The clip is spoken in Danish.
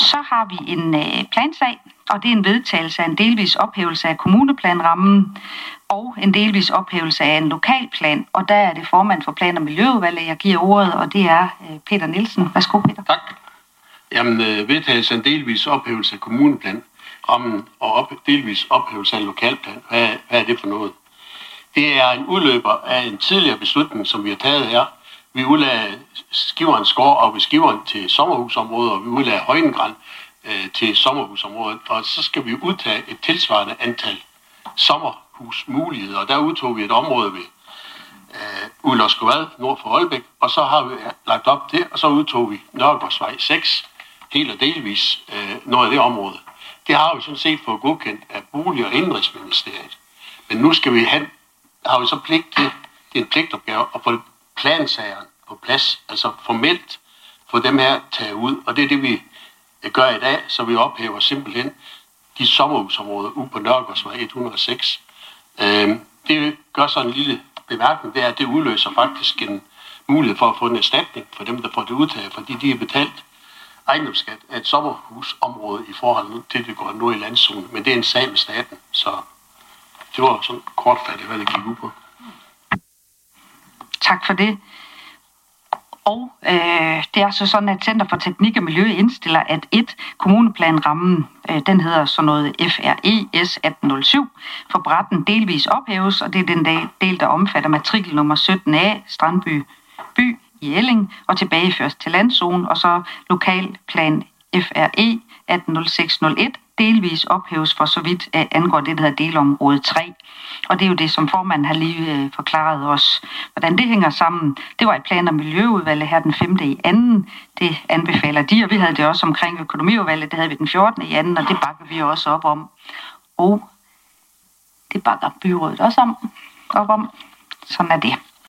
Så har vi en plansag, og det er en vedtagelse af en delvis ophævelse af kommuneplanrammen og en delvis ophævelse af en lokalplan. Og der er det formand for Plan- og Miljøudvalget, jeg giver ordet, og det er Peter Nielsen. Værsgo, Peter. Tak. Jamen, vedtagelse af en delvis ophævelse af kommuneplanrammen og delvis ophævelse af en lokalplan. Hvad er det for noget? Det er en udløber af en tidligere beslutning, som vi har taget her. Vi udlagde Skiverens gård og ved Skiveren til sommerhusområdet, og vi udlagde Højengræn til sommerhusområdet. Og så skal vi udtage et tilsvarende antal sommerhusmuligheder. Og der udtog vi et område ved Ullerskovad nord for Holbæk, og så har vi lagt op det, og så udtog vi Nørregårdsvej 6, helt og delvis noget af det område. Det har vi sådan set fået godkendt af Bolig- og Indenrigsministeriet. Men nu skal vi har vi så pligt til, det er en pligtopgave, at få plansageren på plads, altså formelt få dem her taget ud, og det er det, vi gør i dag, så vi ophæver simpelthen de sommerhusområder ude på Nørregårdsvej 106. Det gør så en lille bemærkning, det er, at det udløser faktisk en mulighed for at få en erstatning for dem, der får det udtaget, fordi de er betalt ejendomsskat af et sommerhusområde i forhold til, det går nu i landzone, men det er en sag med staten, så det var sådan kortfattet, hvad det gik ud på. Tak for det. Og det er så sådan, at Center for Teknik og Miljø indstiller, at kommuneplanrammen, den hedder sådan noget FRES 1807, for Bratten delvis ophæves, og det er den del, der omfatter matrikel nummer 17A, Strandby by i Elling, og tilbageføres til landzone, og så lokalplan FRE 180601, delvis ophæves for så vidt angår det, der hedder delområde 3. Og det er jo det, som formanden har lige forklaret os, hvordan det hænger sammen. Det var i Plan- og Miljøudvalget her den 5. i anden. Det anbefaler de, og vi havde det også omkring økonomiudvalget. Det havde vi den 14. i anden, og det bakker vi også op om. Og det bakker byrådet også op om. Sådan er det.